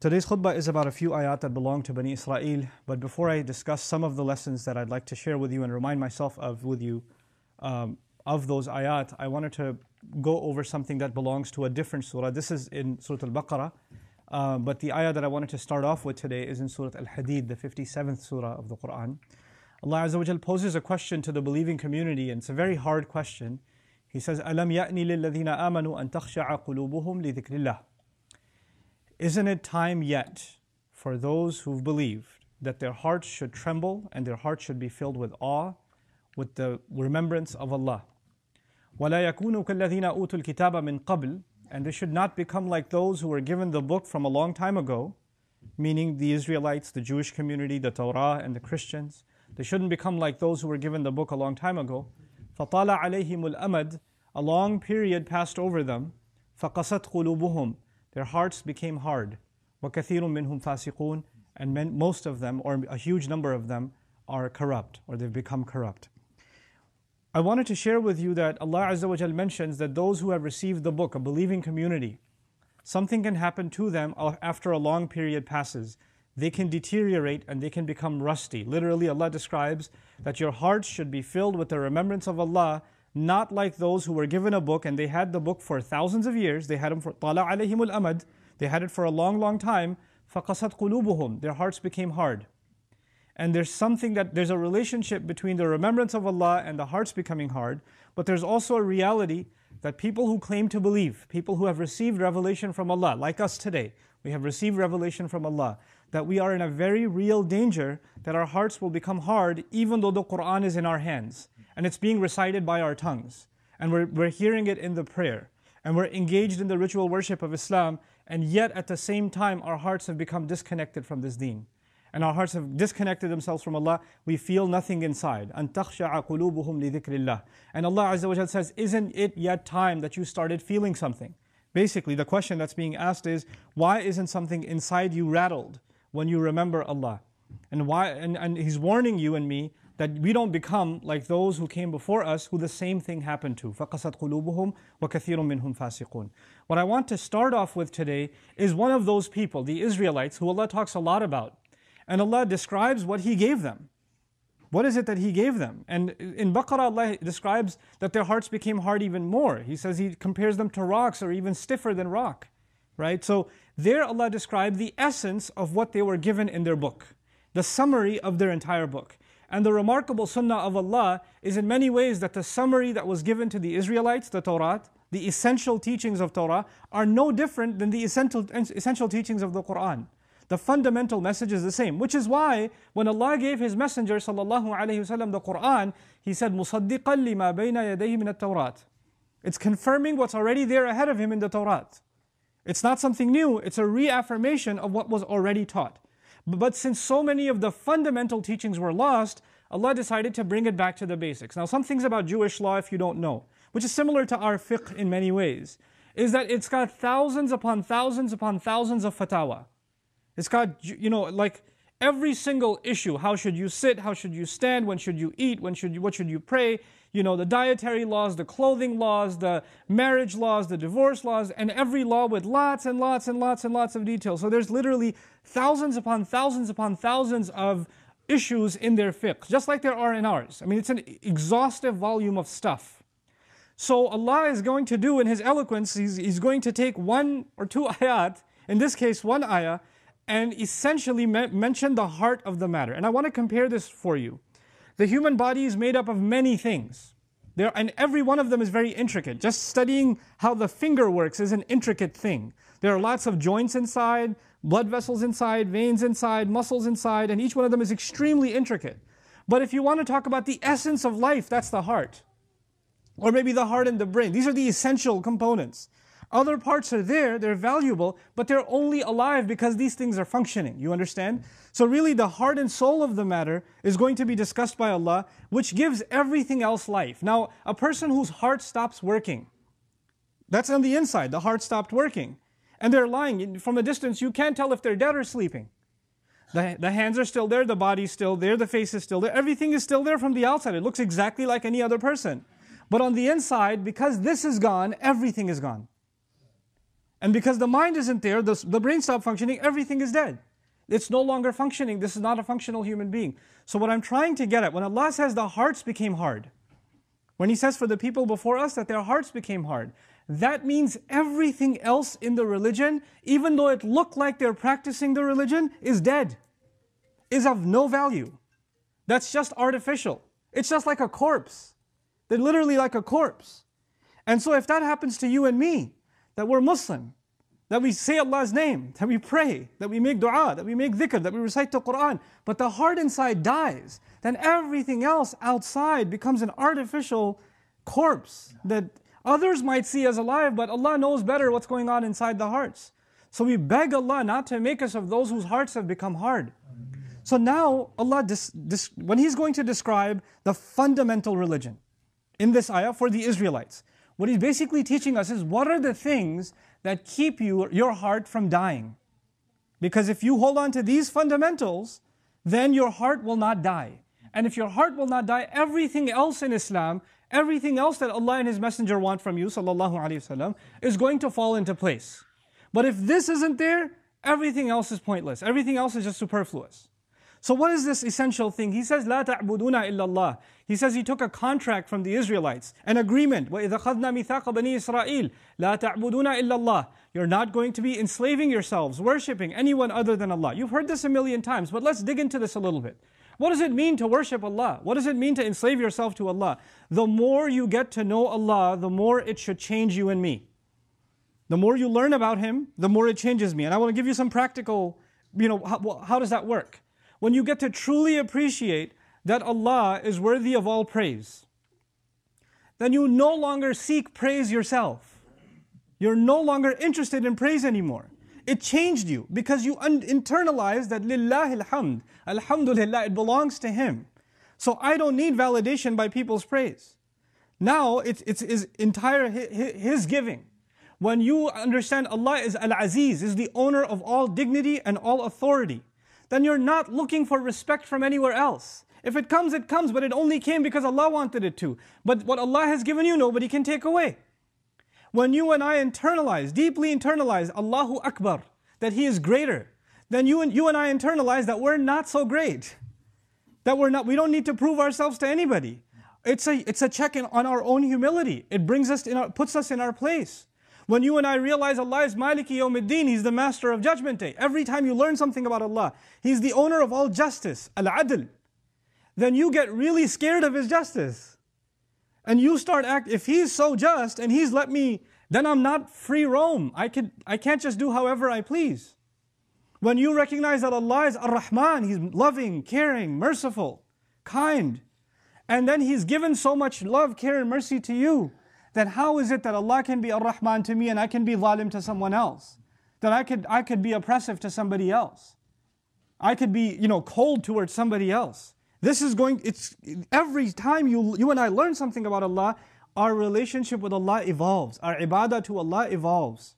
Today's khutbah is about a few ayat that belong to Bani Israel, but before I discuss some of the lessons that I'd like to share with you and remind myself of with you of those ayat, I wanted to go over something that belongs to a different surah. This is in Surah Al-Baqarah, but the ayah that I wanted to start off with today is in Surah Al-Hadid, the 57th surah of the Quran. Allah Azza wa Jal poses a question to the believing community, and it's a very hard question. He says, أَلَمْ يَأْنِ لِلَّذِينَ آمَنُوا أَن تَخْشَعَ قُلُوبُهُمْ لِذِكْرِ اللَّهِ. Isn't it time yet for those who've believed that their hearts should tremble and their hearts should be filled with awe, with the remembrance of Allah? وَلَا يَكُونُوا كَالَّذِينَ أُوتُوا الْكِتَابَ مِنْ قَبْلِ. And they should not become like those who were given the book from a long time ago, meaning the Israelites, the Jewish community, the Torah, and the Christians. They shouldn't become like those who were given the book a long time ago. فَطَالَ عَلَيْهِمُ الْأَمَدُ. A long period passed over them. فَقَسَتْ قُلُوبُهُمْ. Their hearts became hard. وَكَثِيرٌ مِّنْهُمْ فَاسِقُونَ. And most of them, or a huge number of them, are corrupt, or they've become corrupt. I wanted to share with you that Allah Azza wa Jal mentions that those who have received the book, a believing community, something can happen to them after a long period passes. They can deteriorate and they can become rusty. Literally, Allah describes that your hearts should be filled with the remembrance of Allah, not like those who were given a book and they had the book for thousands of years. They had them for طَالَ عَلَيْهِمُ الْأَمَدُ. They had it for a long, long time. فَقَسَتْ قُلُوبُهُمْ. Their hearts became hard. And there's a relationship between the remembrance of Allah and the hearts becoming hard, but there's also a reality that people who claim to believe, people who have received revelation from Allah, like us today, we have received revelation from Allah, that we are in a very real danger that our hearts will become hard even though the Quran is in our hands and it's being recited by our tongues and we're hearing it in the prayer and we're engaged in the ritual worship of Islam, and yet at the same time our hearts have become disconnected from this deen. And our hearts have disconnected themselves from Allah. We feel nothing inside. أَن تَخْشَعَ قُلُوبُهُمْ لِذِكْرِ اللَّهِ. And Allah Azza wa Jal says, isn't it yet time that you started feeling something? Basically, the question that's being asked is, why isn't something inside you rattled when you remember Allah? And why? And He's warning you and me that we don't become like those who came before us who the same thing happened to. فَقَسَتْ قُلُوبُهُمْ وَكَثِيرٌ مِّنْهُمْ فَاسِقُونَ. What I want to start off with today is one of those people, the Israelites, who Allah talks a lot about. And Allah describes what He gave them. What is it that He gave them? And in Baqarah, Allah describes that their hearts became hard even more. He says He compares them to rocks or even stiffer than rock. Right? So there Allah described the essence of what they were given in their book. The summary of their entire book. And the remarkable sunnah of Allah is in many ways that the summary that was given to the Israelites, the Torah, the essential teachings of Torah, are no different than the essential teachings of the Quran. The fundamental message is the same, which is why when Allah gave His Messenger sallallahu alaihi wasallam the Quran, He said, مُصَدِّقًا لِمَا بَيْنَ يَدَيْهِ مِنَ التَّوْرَاتِ. It's confirming what's already there ahead of him in the Torah. It's not something new, it's a reaffirmation of what was already taught. But since so many of the fundamental teachings were lost, Allah decided to bring it back to the basics. Now some things about Jewish law, if you don't know, which is similar to our fiqh in many ways, is that it's got thousands upon thousands upon thousands of fatwa. It's got, like every single issue. How should you sit? How should you stand? When should you eat? What should you pray? The dietary laws, the clothing laws, the marriage laws, the divorce laws, and every law with lots and lots and lots and lots of details. So there's literally thousands upon thousands upon thousands of issues in their fiqh, just like there are in ours. I mean, it's an exhaustive volume of stuff. So Allah is going to do in His eloquence, He's going to take one or two ayat, in this case one ayah, and essentially mention the heart of the matter. And I want to compare this for you. The human body is made up of many things. And every one of them is very intricate. Just studying how the finger works is an intricate thing. There are lots of joints inside, blood vessels inside, veins inside, muscles inside, and each one of them is extremely intricate. But if you want to talk about the essence of life, that's the heart. Or maybe the heart and the brain. These are the essential components. Other parts are there, they're valuable, but they're only alive because these things are functioning. You understand? So really the heart and soul of the matter is going to be discussed by Allah, which gives everything else life. Now, a person whose heart stops working, that's on the inside, the heart stopped working. And they're lying. From a distance, you can't tell if they're dead or sleeping. The hands are still there, the body's still there, the face is still there. Everything is still there from the outside. It looks exactly like any other person. But on the inside, because this is gone, everything is gone. And because the mind isn't there, the brain stopped functioning, everything is dead. It's no longer functioning. This is not a functional human being. So what I'm trying to get at, when Allah says the hearts became hard, when He says for the people before us that their hearts became hard, that means everything else in the religion, even though it looked like they're practicing the religion, is dead, is of no value. That's just artificial. It's just like a corpse. They're literally like a corpse. And so if that happens to you and me, that we're Muslim, that we say Allah's name, that we pray, that we make dua, that we make dhikr, that we recite the Quran, but the heart inside dies, then everything else outside becomes an artificial corpse that others might see as alive, but Allah knows better what's going on inside the hearts. So we beg Allah not to make us of those whose hearts have become hard. So now Allah, when He's going to describe the fundamental religion in this ayah for the Israelites, what He's basically teaching us is what are the things that keep your heart from dying. Because if you hold on to these fundamentals, then your heart will not die. And if your heart will not die, everything else in Islam, everything else that Allah and His Messenger want from you, sallallahu alaihi wasallam, is going to fall into place. But if this isn't there, everything else is pointless. Everything else is just superfluous. So what is this essential thing? He says, لا تعبدون إلا الله. He says He took a contract from the Israelites, an agreement. وَإِذَا خَذْنَا مِيثَاقَ بَنِي إِسْرَائِيلَ لَا تَعْبُدُونَ إِلَّا اللَّهِ. You're not going to be enslaving yourselves, worshipping anyone other than Allah. You've heard this a million times, but let's dig into this a little bit. What does it mean to worship Allah? What does it mean to enslave yourself to Allah? The more you get to know Allah, the more it should change you and me. The more you learn about Him, the more it changes me. And I want to give you some practical, how does that work? When you get to truly appreciate that Allah is worthy of all praise, then you no longer seek praise yourself. You're no longer interested in praise anymore. It changed you because you internalized that lillahi alhamd, alhamdulillah, it belongs to Him. So I don't need validation by people's praise. Now it's His entire His giving. When you understand Allah is Al-Aziz, is the owner of all dignity and all authority, then you're not looking for respect from anywhere else. If it comes, it comes, but it only came because Allah wanted it to. But what Allah has given you, nobody can take away. When you and I internalize, deeply internalize Allahu Akbar, that He is greater, then you and I internalize that we're not so great. That we don't need to prove ourselves to anybody. It's a check on our own humility. It puts us in our place. When you and I realize Allah is Maliki Yawmiddin, He's the master of Judgment Day. Every time you learn something about Allah, He's the owner of all justice, Al-Adl. Then you get really scared of His justice. And you start if He's so just and He's let me, then I'm not free roam. I can't just do however I please. When you recognize that Allah is Ar-Rahman, He's loving, caring, merciful, kind, and then He's given so much love, care, and mercy to you, then how is it that Allah can be Ar-Rahman to me and I can be zalim to someone else? That I could be oppressive to somebody else. I could be, cold towards somebody else. It's every time you and I learn something about Allah, our relationship with Allah evolves. Our ibadah to Allah evolves.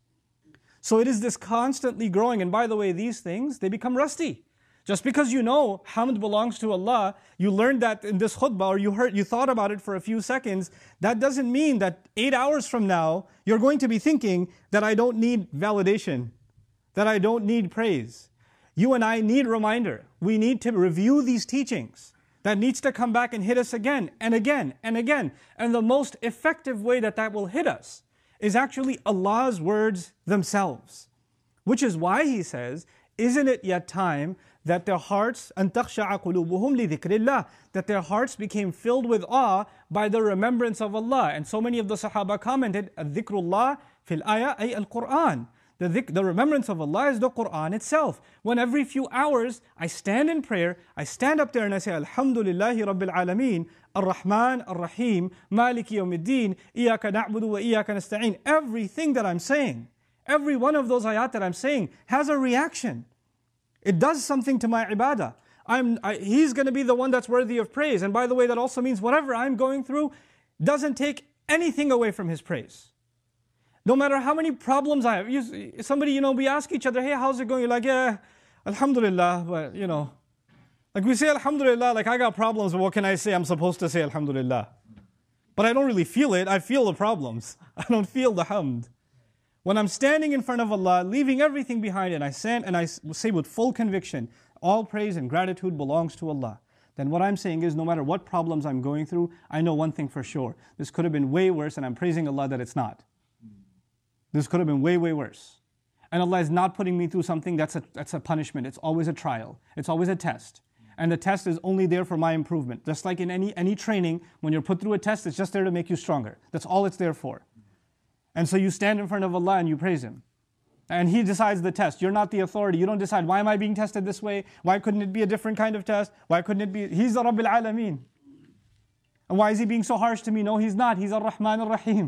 So it is this constantly growing. And by the way, these things, they become rusty. Just because you know hamd belongs to Allah, you learned that in this khutbah, or you thought about it for a few seconds, that doesn't mean that 8 hours from now, you're going to be thinking that I don't need validation, that I don't need praise. You and I need reminder. We need to review these teachings. That needs to come back and hit us again and again and again. And the most effective way that will hit us is actually Allah's words themselves. Which is why He says, isn't it yet time that their hearts, أَن تَخْشَعَ قُلُوبُهُمْ لِذِكْرِ اللَّهِ, that their hearts became filled with awe by the remembrance of Allah. And so many of the Sahaba commented, ذِكْرُ اللَّهِ فِي الْآيَةِ أي القرآن. The remembrance of Allah is the Quran itself. When every few hours I stand in prayer, I stand up there and I say, Alhamdulillahi Rabbil Alameen, Ar-Rahman, Ar-Rahim, Maliki Yawmiddin, Iyaka na'budu wa Iyaka nasta'in. Everything that I'm saying, every one of those ayat that I'm saying has a reaction. It does something to my ibadah. He's going to be the one that's worthy of praise. And by the way, that also means whatever I'm going through doesn't take anything away from His praise. No matter how many problems I have. We ask each other, hey, how's it going? You're like, yeah, Alhamdulillah, but like we say Alhamdulillah, like I got problems, but what can I say? I'm supposed to say Alhamdulillah. But I don't really feel it. I feel the problems. I don't feel the hamd. When I'm standing in front of Allah, leaving everything behind, and I stand and I say with full conviction, all praise and gratitude belongs to Allah, then what I'm saying is no matter what problems I'm going through, I know one thing for sure. This could have been way worse, and I'm praising Allah that it's not. This could have been way, way worse. And Allah is not putting me through something that's a punishment. It's always a trial. It's always a test. And the test is only there for my improvement. Just like in any training, when you're put through a test, it's just there to make you stronger. That's all it's there for. And so you stand in front of Allah and you praise Him. And He decides the test. You're not the authority. You don't decide, why am I being tested this way? Why couldn't it be a different kind of test? Why couldn't it be? He's the Rabbil Alameen. And why is He being so harsh to me? No, He's not. He's Ar-Rahman Ar-Rahim.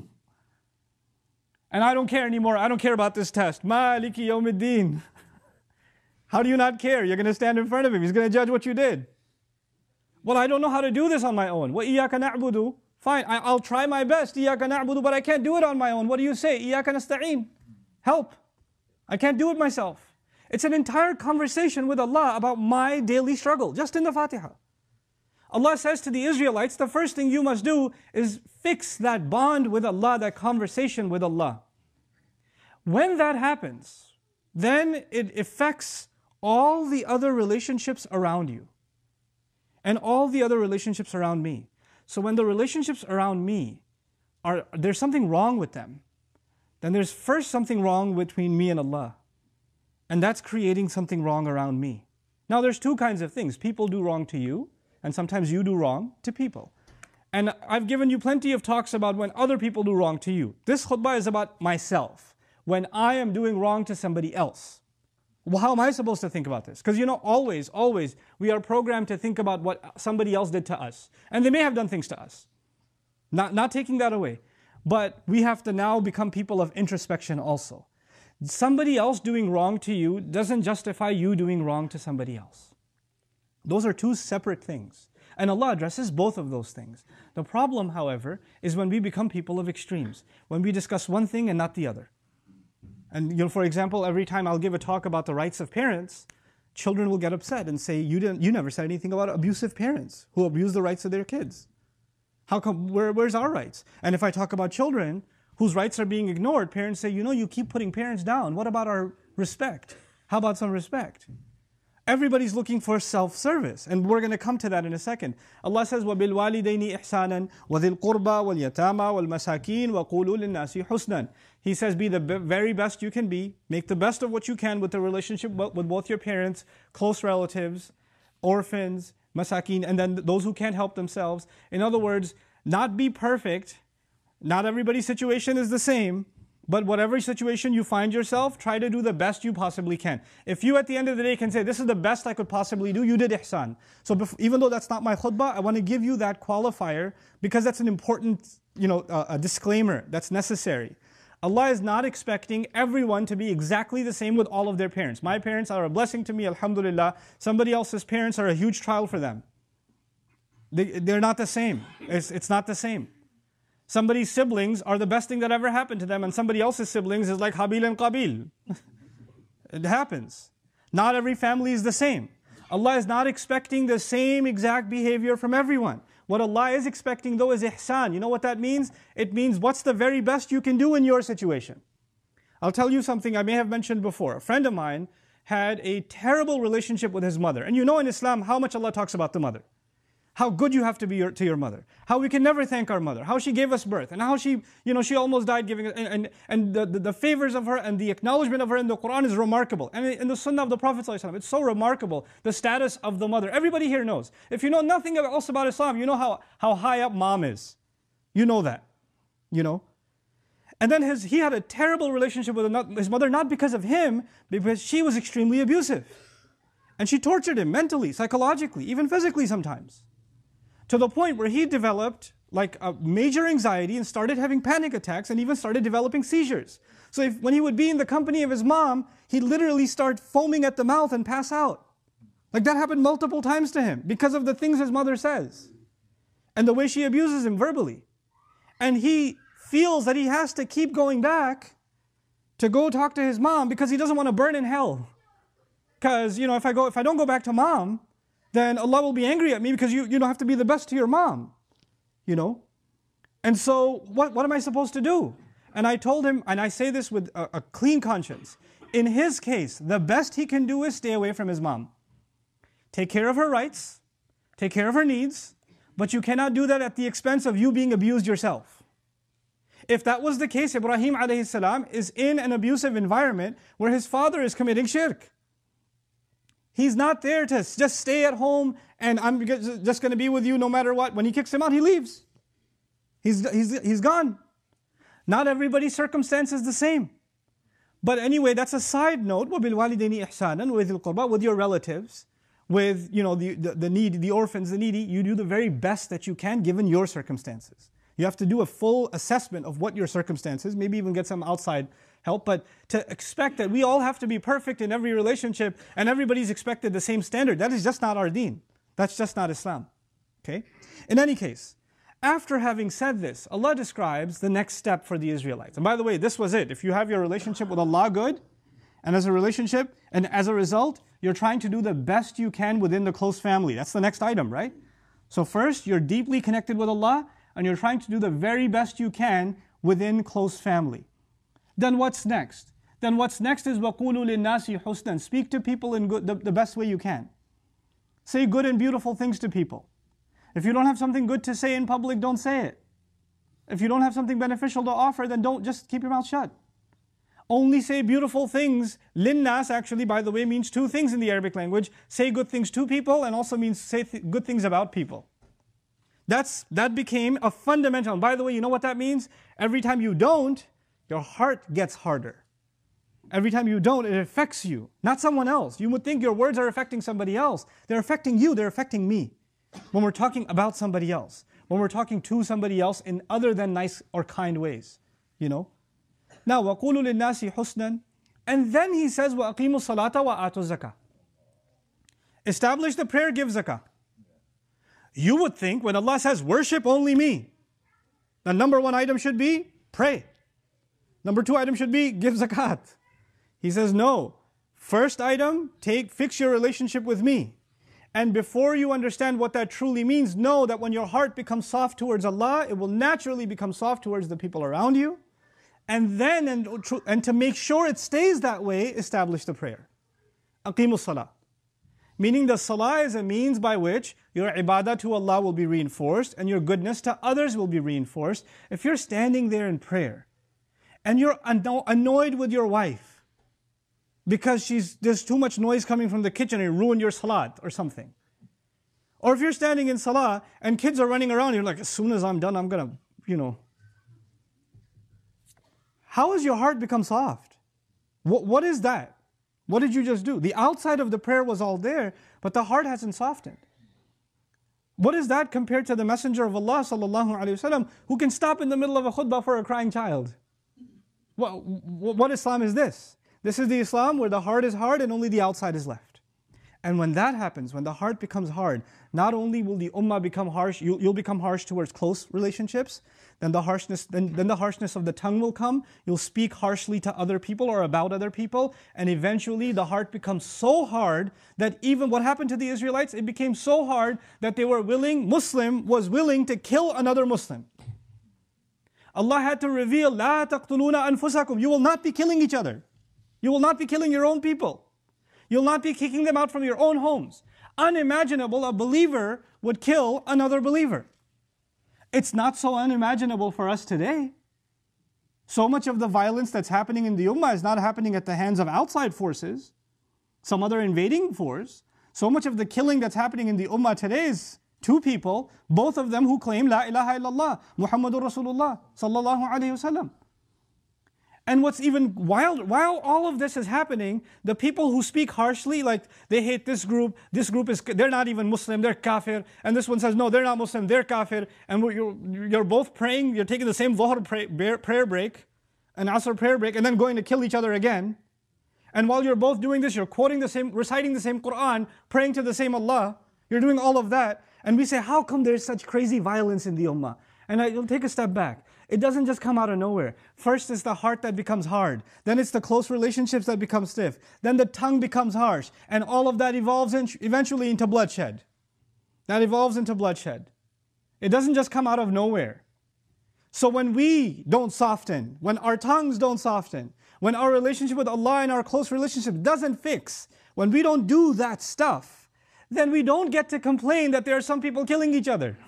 And I don't care anymore. I don't care about this test. Maliki Yawmiddin. How do you not care? You're going to stand in front of Him. He's going to judge what you did. Well, I don't know how to do this on my own. وَإِيَّاكَ نَعْبُدُ. Fine, I'll try my best. إِيَّاكَ نَعْبُدُ. But I can't do it on my own. What do you say? إِيَّاكَ نَسْتَعِينُ. Help. I can't do it myself. It's an entire conversation with Allah about my daily struggle, just in the Fatiha. Allah says to the Israelites, the first thing you must do is fix that bond with Allah, that conversation with Allah. When that happens, then it affects all the other relationships around you and all the other relationships around me. So when the relationships around me there's something wrong with them, then there's first something wrong between me and Allah. And that's creating something wrong around me. Now there's two kinds of things. People do wrong to you, and sometimes you do wrong to people. And I've given you plenty of talks about when other people do wrong to you. This khutbah is about myself. When I am doing wrong to somebody else. Well, how am I supposed to think about this? Because always, we are programmed to think about what somebody else did to us. And they may have done things to us. Not taking that away. But we have to now become people of introspection also. Somebody else doing wrong to you doesn't justify you doing wrong to somebody else. Those are two separate things. And Allah addresses both of those things. The problem, however, is when we become people of extremes. When we discuss one thing and not the other. And for example, every time I'll give a talk about the rights of parents, children will get upset and say, you never said anything about abusive parents who abuse the rights of their kids. How come, where's our rights? And if I talk about children whose rights are being ignored, parents say, you keep putting parents down. What about our respect? How about some respect? Everybody's looking for self-service, and we're going to come to that in a second. Allah says, وَبِالْوَالِدَيْنِ إِحْسَانًا وَذِي الْقُرْبَى وَالْيَتَامَى وَالْمَسَاكِينَ وَقُولُوا لِلنَّاسِ حُسْنًا. He says, be the very best you can be. Make the best of what you can with the relationship with both your parents, close relatives, orphans, masakin, and then those who can't help themselves. In other words, not be perfect. Not everybody's situation is the same. But whatever situation you find yourself, try to do the best you possibly can. If you at the end of the day can say, this is the best I could possibly do, you did ihsan. So even though that's not my khutbah, I want to give you that qualifier because that's an important, a disclaimer that's necessary. Allah is not expecting everyone to be exactly the same with all of their parents. My parents are a blessing to me, alhamdulillah. Somebody else's parents are a huge trial for them. They're not the same. It's not the same. Somebody's siblings are the best thing that ever happened to them, and somebody else's siblings is like Habil and Qabil. It happens. Not every family is the same. Allah is not expecting the same exact behavior from everyone. What Allah is expecting though is ihsan. You know what that means? It means what's the very best you can do in your situation. I'll tell you something I may have mentioned before. A friend of mine had a terrible relationship with his mother. And in Islam how much Allah talks about the mother. How good you have to be to your mother. How we can never thank our mother. How she gave us birth. And how she almost died giving us. And the favors of her and the acknowledgement of her in the Quran is remarkable. And in the Sunnah of the Prophet ﷺ, it's so remarkable. The status of the mother. Everybody here knows. If you know nothing else about Islam, you know how high up mom is. You know that. And then he had a terrible relationship with his mother, not because of him, because she was extremely abusive. And she tortured him mentally, psychologically, even physically sometimes. To the point where he developed like a major anxiety and started having panic attacks and even started developing seizures. So when he would be in the company of his mom, he'd literally start foaming at the mouth and pass out. Like that happened multiple times to him because of the things his mother says and the way she abuses him verbally. And he feels that he has to keep going back to go talk to his mom because he doesn't want to burn in hell. Because, if I don't go back to mom, then Allah will be angry at me because you don't have to be the best to your mom. And so what am I supposed to do? And I told him, and I say this with a clean conscience, in his case, the best he can do is stay away from his mom. Take care of her rights, take care of her needs, but you cannot do that at the expense of you being abused yourself. If that was the case, Ibrahim alayhi salam is in an abusive environment where his father is committing shirk. He's not there to just stay at home and I'm just going to be with you no matter what. When he kicks him out, he leaves. He's gone. Not everybody's circumstance is the same. But anyway, that's a side note. وَبِالْوَالِدَيْنِ إِحْسَانًا وِذِي الْقُرْبَى, with your relatives, with the needy, the orphans, the needy, you do the very best that you can given your circumstances. You have to do a full assessment of what your circumstances, maybe even get some outside help, but to expect that we all have to be perfect in every relationship and everybody's expected the same standard, that is just not our deen. That's just not Islam. Okay? In any case, after having said this, Allah describes the next step for the Israelites. And by the way, this was it. If you have your relationship with Allah good, and as a result, you're trying to do the best you can within the close family. That's the next item, right? So first, you're deeply connected with Allah, and you're trying to do the very best you can within close family. Then what's next? Then what's next is وَقُولُوا لِلنَّاسِ حُسْنًا. Speak to people in the best way you can. Say good and beautiful things to people. If you don't have something good to say in public, don't say it. If you don't have something beneficial to offer, then don't, just keep your mouth shut. Only say beautiful things. Linnas actually, by the way, means two things in the Arabic language. Say good things to people and also means say good things about people. That became a fundamental. And by the way, you know what that means? Every time you don't, your heart gets harder. Every time you don't, it affects you, not someone else. You would think your words are affecting somebody else. They're affecting you, they're affecting me. When we're talking about somebody else, when we're talking to somebody else in other than nice or kind ways, you know. Now, وَقُولُوا لِلنَّاسِ حُسْنًا. And then he says, وَأَقِيمُوا الصَّلَاةَ وَآتُوا الزَّكَاةَ. Establish the prayer, give zakah. You would think when Allah says, worship only me, the number one item should be, pray. Number two item should be, give zakat. He says, no. First item, fix your relationship with me. And before you understand what that truly means, know that when your heart becomes soft towards Allah, it will naturally become soft towards the people around you. And then, and to make sure it stays that way, establish the prayer. Aqimus salah. Meaning the salah is a means by which your ibadah to Allah will be reinforced and your goodness to others will be reinforced. If you're standing there in prayer and you're annoyed with your wife because there's too much noise coming from the kitchen and you ruined your salat or something. Or if you're standing in salah and kids are running around, you're like, as soon as I'm done, I'm going to, How has your heart become soft? What is that? What did you just do? The outside of the prayer was all there, but the heart hasn't softened. What is that compared to the Messenger of Allah sallallahu alaihi wasallam who can stop in the middle of a khutbah for a crying child? What Islam is this? This is the Islam where the heart is hard and only the outside is left. And when that happens, when the heart becomes hard, not only will the ummah become harsh, you'll become harsh towards close relationships, then the harshness of the tongue will come. You'll speak harshly to other people or about other people, and eventually the heart becomes so hard that even what happened to the Israelites, it became so hard that Muslim was willing to kill another Muslim. Allah had to reveal, لا تقتلون أنفسكم. You will not be killing each other. You will not be killing your own people. You'll not be kicking them out from your own homes. Unimaginable, a believer would kill another believer. It's not so unimaginable for us today. So much of the violence that's happening in the ummah is not happening at the hands of outside forces, some other invading force. So much of the killing that's happening in the ummah today is two people, both of them who claim La ilaha illallah, Muhammadur Rasulullah sallallahu alayhi wasallam. And what's even wild, while all of this is happening, the people who speak harshly, like they hate this group they're not even Muslim, they're kafir, and this one says, no, they're not Muslim, they're kafir, and you're both praying, you're taking the same Dhuhr prayer break, an Asr prayer break, and then going to kill each other again. And while you're both doing this, you're reciting the same Quran, praying to the same Allah, you're doing all of that, and we say, how come there's such crazy violence in the ummah? And you'll take a step back. It doesn't just come out of nowhere. First is the heart that becomes hard. Then it's the close relationships that become stiff. Then the tongue becomes harsh. And all of that evolves eventually into bloodshed. That evolves into bloodshed. It doesn't just come out of nowhere. So when we don't soften, when our tongues don't soften, when our relationship with Allah and our close relationship doesn't fix, when we don't do that stuff, then we don't get to complain that there are some people killing each other.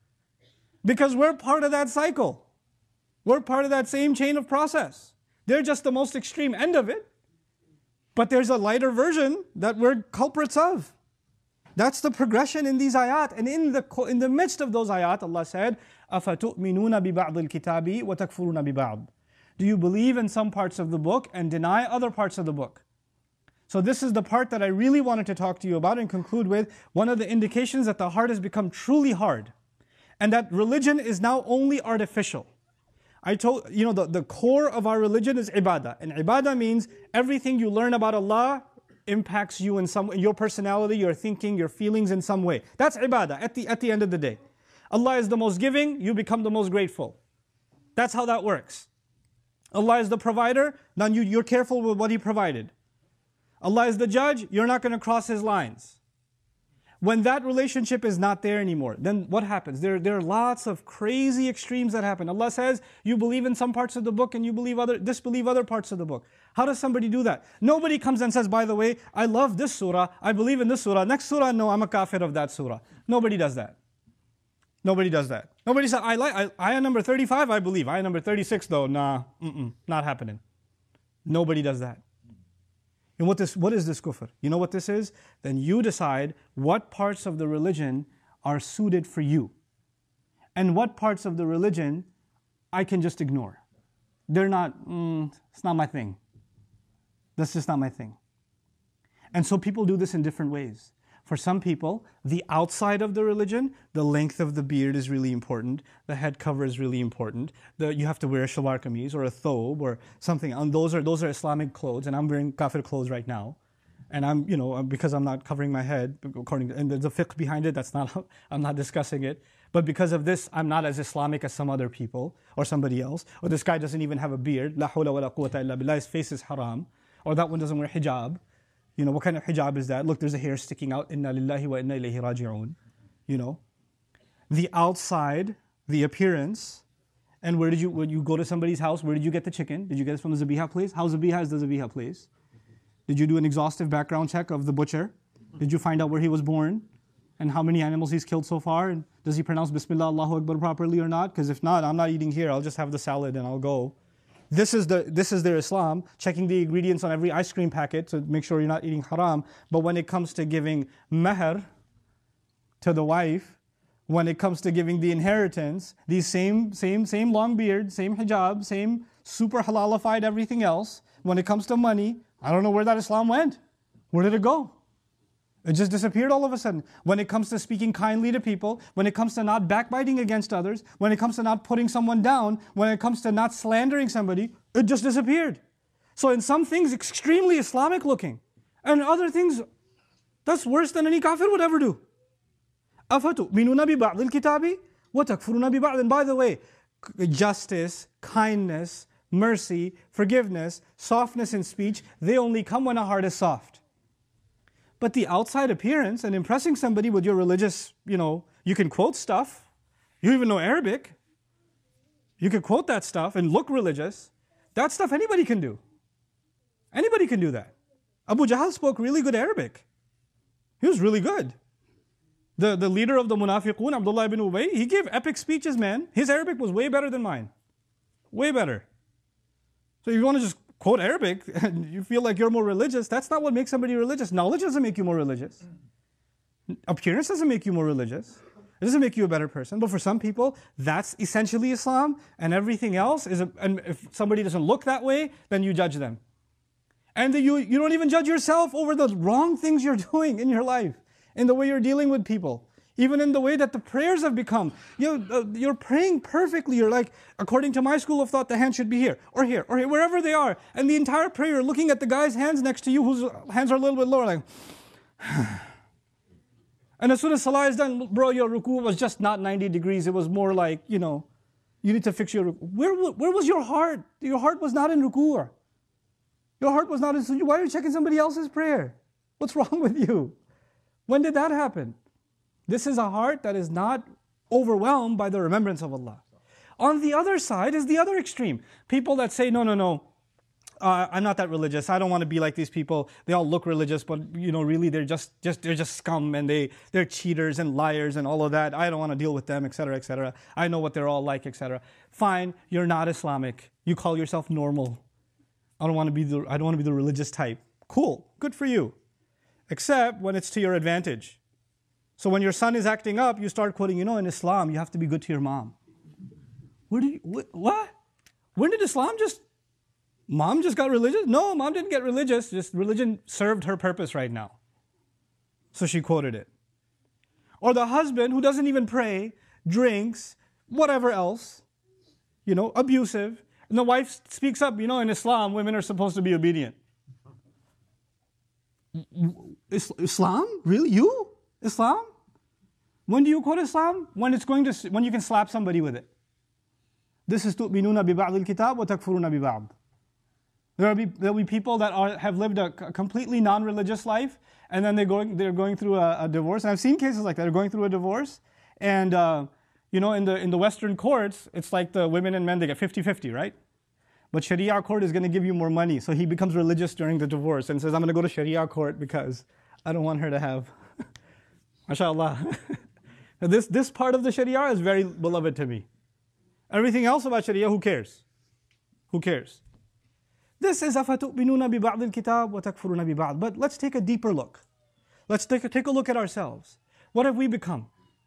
Because we're part of that cycle. We're part of that same chain of process. They're just the most extreme end of it. But there's a lighter version that we're culprits of. That's the progression in these ayat. And in the midst of those ayat, Allah said, أَفَتُؤْمِنُونَ بِبَعْضِ الْكِتَابِ وَتَكْفُرُونَ بِبَعْضِ. Do you believe in some parts of the book and deny other parts of the book? So this is the part that I really wanted to talk to you about and conclude with. One of the indications that the heart has become truly hard. And that religion is now only artificial. I told the core of our religion is ibadah. And ibadah means everything you learn about Allah impacts you in some way, your personality, your thinking, your feelings in some way. That's ibadah at the end of the day. Allah is the most giving, you become the most grateful. That's how that works. Allah is the provider, then you're careful with what He provided. Allah is the judge, you're not going to cross His lines. When that relationship is not there anymore, then what happens? There are lots of crazy extremes that happen. Allah says, you believe in some parts of the book and you disbelieve other parts of the book. How does somebody do that? Nobody comes and says, by the way, I love this surah, I believe in this surah, next surah, no, I'm a kafir of that surah. Nobody does that. Nobody does that. Nobody says, ayah number 35, I believe. Ayah number 36, though, nah, not happening. Nobody does that. And what is this kufr? You know what this is? Then you decide what parts of the religion are suited for you. And what parts of the religion I can just ignore. They're not, it's not my thing. That's just not my thing. And so people do this in different ways. For some people, the outside of the religion, the length of the beard is really important, the head cover is really important, you have to wear a shalwar kameez or a thobe or something, and those are Islamic clothes, and I'm wearing kafir clothes right now. And because I'm not covering my head, and there's a fiqh behind it, I'm not discussing it. But because of this, I'm not as Islamic as some other people or somebody else. Or this guy doesn't even have a beard, la hawla wa la quwwata illa billah, his face is haram. Or that one doesn't wear hijab. What kind of hijab is that? Look, there's a hair sticking out. Inna lillahi wa inna ilayhi raji'un. The outside, the appearance. And when you go to somebody's house, where did you get the chicken? Did you get it from the zabiha place? How zabiha is the zabiha place? Did you do an exhaustive background check of the butcher? Did you find out where he was born? And how many animals he's killed so far? And does he pronounce Bismillah Allahu Akbar properly or not? Because if not, I'm not eating here. I'll just have the salad and I'll go. This is their Islam, checking the ingredients on every ice cream packet to make sure you're not eating haram. But when it comes to giving mahr to the wife, when it comes to giving the inheritance, these same long beard, same hijab, same super halalified everything else, when it comes to money, I don't know where that Islam went. Where did it go? It just disappeared all of a sudden. When it comes to speaking kindly to people, when it comes to not backbiting against others, when it comes to not putting someone down, when it comes to not slandering somebody, it just disappeared. So in some things, extremely Islamic looking. And other things, that's worse than any kafir would ever do. أَفَتُؤْمِنُونَ بِبَعْضِ الْكِتَابِ وَتَكْفُرُونَ بِبَعْضٍ. And by the way, justice, kindness, mercy, forgiveness, softness in speech, they only come when a heart is soft. But the outside appearance and impressing somebody with your religious, you can quote stuff. You even know Arabic. You can quote that stuff and look religious. That stuff anybody can do. Anybody can do that. Abu Jahl spoke really good Arabic. He was really good. The leader of the Munafiqun, Abdullah ibn Ubay, he gave epic speeches, man. His Arabic was way better than mine. Way better. So if you want to just quote Arabic and you feel like you're more religious, that's not what makes somebody religious. Knowledge doesn't make you more religious. Appearance doesn't make you more religious. It doesn't make you a better person. But for some people, that's essentially Islam, and everything else is, and if somebody doesn't look that way, then you judge them. And you don't even judge yourself over the wrong things you're doing in your life, in the way you're dealing with people. Even in the way that the prayers have become. You're praying perfectly. You're like, according to my school of thought, the hand should be here, or here, or here, wherever they are. And the entire prayer, you're looking at the guy's hands next to you, whose hands are a little bit lower, like, and as soon as salah is done, bro, your ruku was just not 90 degrees. It was more like, you need to fix your ruku. Where was your heart? Your heart was not in ruku. Your heart was not in sujood. Why are you checking somebody else's prayer? What's wrong with you? When did that happen? This is a heart that is not overwhelmed by the remembrance of Allah. On the other side is the other extreme. People that say, no, I'm not that religious. I don't want to be like these people. They all look religious, but really they're just scum, and they're cheaters and liars and all of that. I don't want to deal with them, etc., etc. I know what they're all like, etc. Fine, you're not Islamic. You call yourself normal. I don't want to be the religious type. Cool, good for you. Except when it's to your advantage. So when your son is acting up, you start quoting, in Islam you have to be good to your mom. What? When did Mom just got religious? No, mom didn't get religious. Just religion served her purpose right now. So she quoted it. Or the husband who doesn't even pray, drinks, whatever else, abusive. And the wife speaks up, in Islam, women are supposed to be obedient. Islam? Really? You? Islam? When do you quote Islam? When you can slap somebody with it. This is تُؤْمِنُونَ بِبَعْضِ الْكِتَابِ وَتَكْفُرُونَ بِبَعْضِ. There'll be people that have lived a completely non-religious life, and then they're going through a divorce. And I've seen cases like that. They're going through a divorce, and in the Western courts, it's like the women and men, they get 50-50, right? But Sharia court is going to give you more money, so he becomes religious during the divorce and says, "I'm going to go to Sharia court because I don't want her to have." MashaAllah. This part of the Sharia is very beloved to me. Everything else about Sharia, who cares? Who cares? This is أَفَتُؤْمِنُونَ بِبَعْضِ الْكِتَابِ وَتَكْفُرُونَ بِبَعْضِ. But let's take a deeper look. Let's take a look at ourselves. What have we become?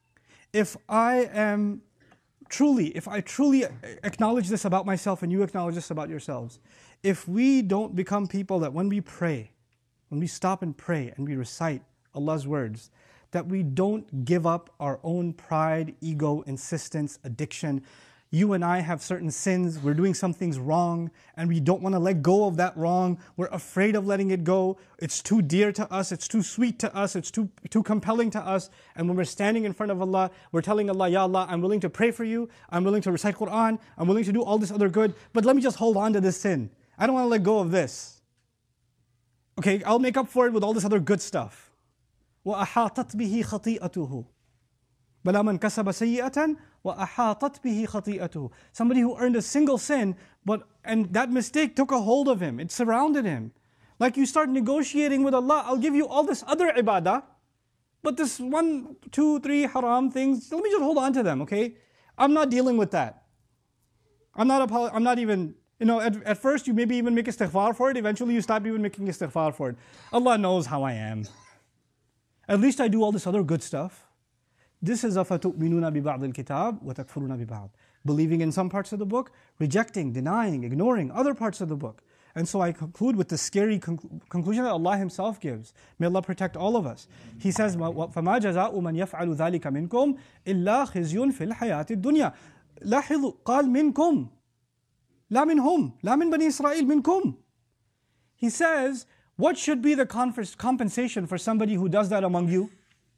If I truly acknowledge this about myself and you acknowledge this about yourselves, if we don't become people that when we pray, when we stop and pray and we recite Allah's words, that we don't give up our own pride, ego, insistence, addiction. You and I have certain sins, we're doing some things wrong, and we don't want to let go of that wrong. We're afraid of letting it go. It's too dear to us, it's too sweet to us, it's too compelling to us. And when we're standing in front of Allah, we're telling Allah, Ya Allah, I'm willing to pray for you, I'm willing to recite Quran, I'm willing to do all this other good, but let me just hold on to this sin. I don't want to let go of this. Okay, I'll make up for it with all this other good stuff. وَأَحَاطَتْ بِهِ خَطِيئَتُهُ بَلَا مَنْ كَسَبَ سَيِّئَةً وَأَحَاطَتْ بِهِ خَطِيئَتُهُ. Somebody who earned a single sin, and that mistake took a hold of him. It surrounded him. Like you start negotiating with Allah, I'll give you all this other ibadah, but this 1, 2, 3 haram things, let me just hold on to them, okay? I'm not dealing with that. I'm not even, at first you maybe even make istighfar for it, eventually you stop even making istighfar for it. Allah knows how I am. At least I do all this other good stuff. This is أَفَتُؤْمِنُونَ بِبَعْضِ الْكِتَابِ وَتَكْفُرُونَ بِبَعْضِ. Believing in some parts of the book, rejecting, denying, ignoring other parts of the book. And so I conclude with the scary conclusion that Allah Himself gives. May Allah protect all of us. He says, فَمَا جَزَاءُ مَنْ يَفْعَلُ ذَلِكَ مِنْكُمْ إِلَّا خِزْيٌ فِي الْحَيَاةِ الدُّنْيَا. لاحظوا قال منكم لا منهم لا من بني إسرائيل منكم. He says, what should be the compensation for somebody who does that among you?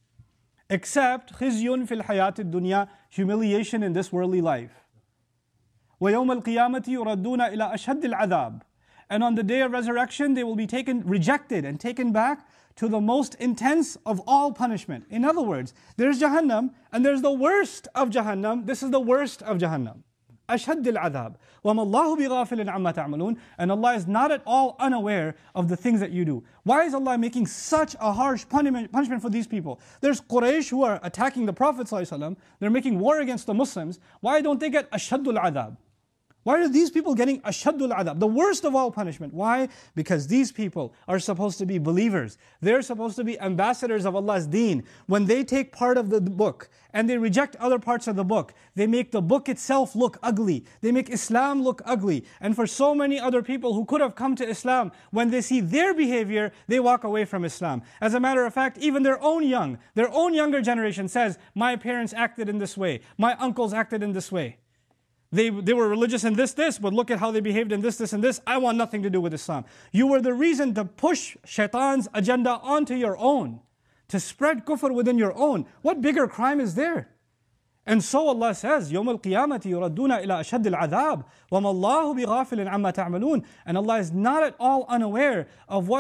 Except خِزْيٌ فِي الْحَيَاةِ الدُّنْيَا, humiliation in this worldly life. وَيَوْمَ الْقِيَامَةِ يُرَدُّونَ إِلَىٰ أَشَدِّ الْعَذَابِ. And on the day of resurrection, they will be rejected and taken back to the most intense of all punishment. In other words, there's Jahannam, and there's the worst of Jahannam. This is the worst of Jahannam. أشد العذاب وما الله بغافل عما تعملون. And Allah is not at all unaware of the things that you do. Why is Allah making such a harsh punishment for these people? There's Quraysh who are attacking the Prophet ﷺ. They're making war against the Muslims. Why don't they get أشد العذاب? Why are these people getting ashadul adab, the worst of all punishment? Why? Because these people are supposed to be believers. They're supposed to be ambassadors of Allah's deen. When they take part of the book and they reject other parts of the book, they make the book itself look ugly. They make Islam look ugly. And for so many other people who could have come to Islam, when they see their behavior, they walk away from Islam. As a matter of fact, even their own younger generation says, my parents acted in this way, my uncles acted in this way. They were religious in this, but look at how they behaved in this, and this. I want nothing to do with Islam. You were the reason to push shaitan's agenda onto your own, to spread kufr within your own. What bigger crime is there? And so Allah says, يَوْمَ الْقِيَامَةِ يُرَدُّونَ إِلَىٰ أَشَدِّ الْعَذَابِ وَمَا اللَّهُ بِغَافِلٍ عَمَّا تَعْمَلُونَ. And Allah is not at all unaware of what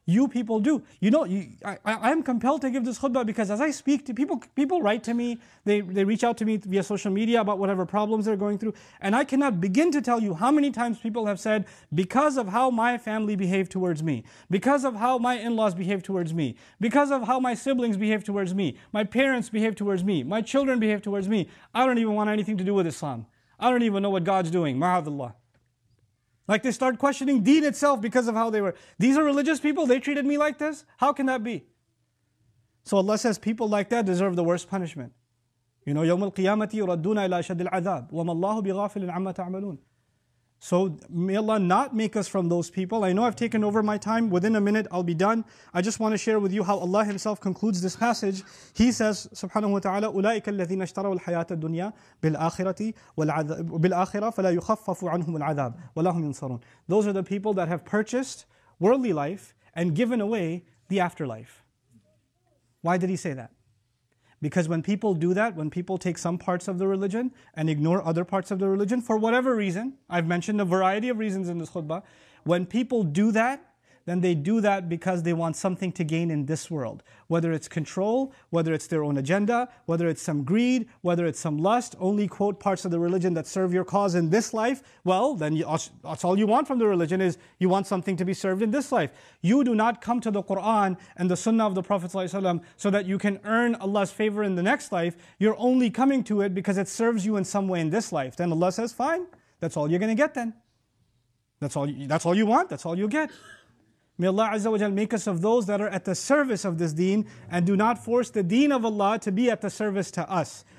You people do. You know, I am compelled to give this khutbah because as I speak to people, people write to me, they reach out to me via social media about whatever problems they're going through. And I cannot begin to tell you how many times people have said, because of how my family behaved towards me, because of how my in-laws behave towards me, because of how my siblings behave towards me, my parents behave towards me, my children behave towards me, I don't even want anything to do with Islam. I don't even know what God's doing. Ma'adallah. Like they start questioning deen itself because of how they were. These are religious people, they treated me like this? How can that be? So Allah says people like that deserve the worst punishment. You know, يَوْمَ الْقِيَامَةِ يُرَدُّونَ إِلَى أَشَدِّ الْعَذَابِ وَمَا اللَّهُ بِغَافِلٍ عَمَّا تَعْمَلُونَ. So may Allah not make us from those people. I know I've taken over my time. Within a minute, I'll be done. I just want to share with you how Allah Himself concludes this passage. He says, subhanahu wa ta'ala, أُولَٰئِكَ الَّذِينَ اشْتَرَوُا الْحَيَاةَ الدُّنْيَا بِالْآخِرَةِ فَلَا يُخَفَّفُ عَنْهُمُ الْعَذَابُ وَلَا هُمْ يُنصَرُونَ. Those are the people that have purchased worldly life and given away the afterlife. Why did He say that? Because when people do that, when people take some parts of the religion and ignore other parts of the religion, for whatever reason, I've mentioned a variety of reasons in this khutbah, when people do that, then they do that because they want something to gain in this world. Whether it's control, whether it's their own agenda, whether it's some greed, whether it's some lust, only quote parts of the religion that serve your cause in this life, well, then that's all you want from the religion is you want something to be served in this life. You do not come to the Quran and the Sunnah of the Prophet ﷺ so that you can earn Allah's favor in the next life. You're only coming to it because it serves you in some way in this life. Then Allah says, fine, that's all you're going to get then. That's all you want, that's all you get. May Allah Azza wa Jal make us of those that are at the service of this deen and do not force the deen of Allah to be at the service to us.